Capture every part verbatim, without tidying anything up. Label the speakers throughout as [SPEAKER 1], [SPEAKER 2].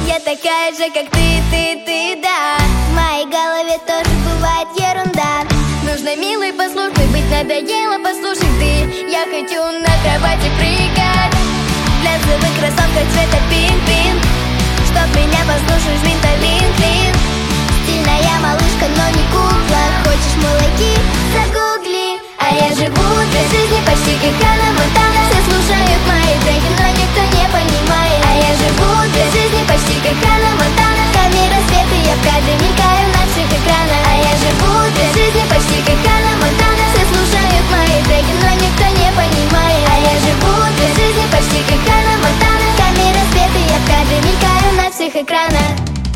[SPEAKER 1] Я такая же, как ты, ты, ты, да. В моей голове тоже бывает ерунда. Нужно милой, послушной быть, надоело, послушай ты. Я хочу на кровати прыгать в глянцевых кроссовках цвета пинг-пинг. Чтоб меня послушать, жмин, талин, клин. Стильная малышка, но не кукла. Хочешь молоки? Загугли. А я живу две жизни почти как Ханна Монтана. Все слушают мои треки, но никто не понимает. А я живу две жизни почти как Ханна Монтана. Камера света, я в кадре мелькаю на всех экранах. А я живу две жизни почти как Ханна Монтана. Все слушают мои треки, но никто не понимает. А я живу две жизни почти как Ханна Монтана. Камера света, я в кадре мелькаю на всех экранах.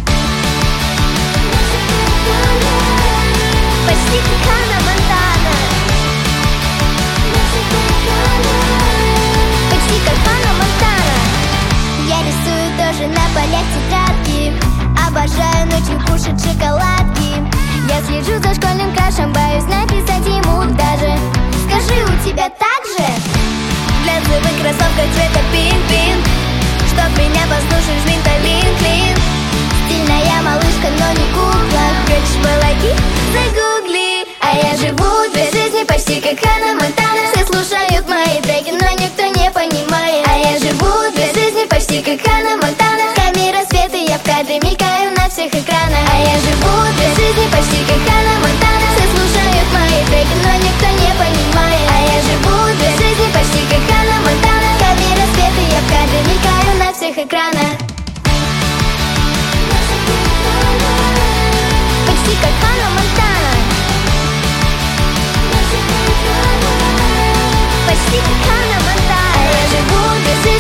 [SPEAKER 1] Почти как Ханна Монтана. Почти как Ханна Монтана. Я рисую тоже на полях тетрадки. Обожаю ночью кушать шоколадки. Я слежу за школьным крашем, боюсь написать ему даже. Скажи, у тебя так же? В глянцевых кроссовках цвета пинг-пинг. Чтоб меня послушать, жмин, талин, клин. Стильная малышка, но не кукла. Хочешь молоки? Загугли. А я живу две жизни почти как Ханна Монтана. Все слушают мои треки, но никто не понимает. А я живу две жизни почти как Ханна Монтана. Камера света, я в кадре мелькаю на всех экранах. А я живу две жизни почти как Ханна Монтана. Все слушают мои треки, но никто не понимает. А я живу две жизни почти как Ханна Монтана. Камера света, я в кадре мелькаю на всех экранах. Почти как Ханна Монтана. Почти как Ханна Монтана. А я живу без